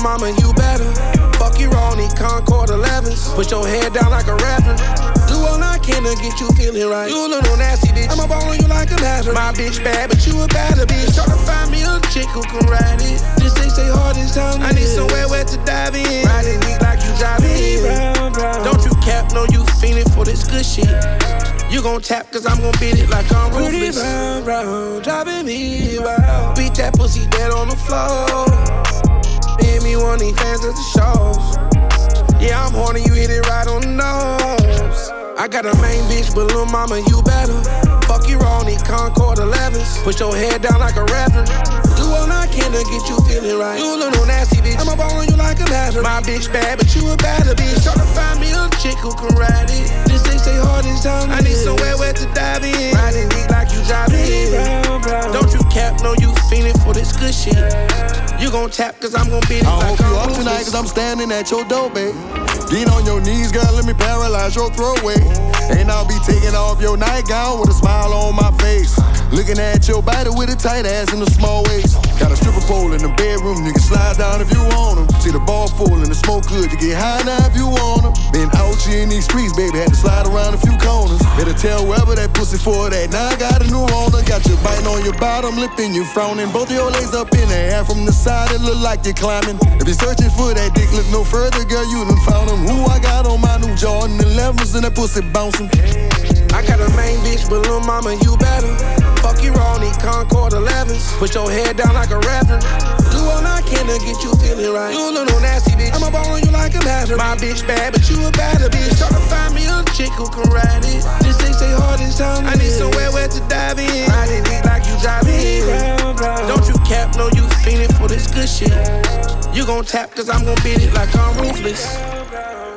mama, you better. Fuck you wrong, need Concord 11s. Put your head down like a rapper. Do all I can to get you feeling right. You a little nasty bitch. I'ma ball on you like a Lazarus. My bitch bad, but you a badder bitch. Try to find me a chick who can ride it. This they say hard as time. I need somewhere where to dive in. Riding deep like you driving in. Don't you cap, no you fiending for this good shit. You gon' tap cause I'm gon' beat it like I'm ruthless. Pretty brown, brown, driving me wild. Beat that pussy dead on the floor. Made me one of these fans at the shows. Yeah, I'm horny, you hit it right on the nose. I got a main bitch, but lil' mama, you better. Fuck you wrong, need Concord 11s. Put your head down like a rapper. Do all I can to get you feeling right. You a little nasty bitch. I'ma ball on you like a Lazarus. My bitch bad, but you a badder bitch. Try to find me a chick who can ride it. This they say hard as time. I need somewhere where to dive in. Riding deep like you driving in. Don't you cap, no you fiending for this good shit. You gon' tap cause I'm gon' beat it I like hope you I'm up tonight cause I'm standing at your door, babe. Get on your knees, girl, let me paralyze your throatway. And I'll be taking off your nightgown with a smile on my face. Looking at your body with a tight ass and a small waist. Got a stripper pole in the bedroom, you can slide down if you want 'em. See the ball full and the smoke good, you get high now if you want 'em. Been out here in these streets, baby, had to slide around a few corners. Better tell wherever that pussy for that. Now I got a new owner, got you biting on your bottom lip and you frowning. Both of your legs up in the air from the side, it look like you're climbing. If you're searching for that dick, look no further, girl, you done found him. Who I got on my new Jordan 11s and that pussy bouncing. I got a main bitch, but lil' mama, you better. Fuck you wrong, need Concord 11s. Put your head down like a rapper. Do all I can to get you feeling right. You a little nasty bitch. I'ma ball on you like a Lazarus. My bitch bad, but you a badder bitch. Try to find me a chick who can ride it. This they say hard as time. I need somewhere where to dive in. Riding deep like you driving in. Don't you cap, no you fiending for this good shit. You gon' tap cause I'm gon' beat it like I'm ruthless.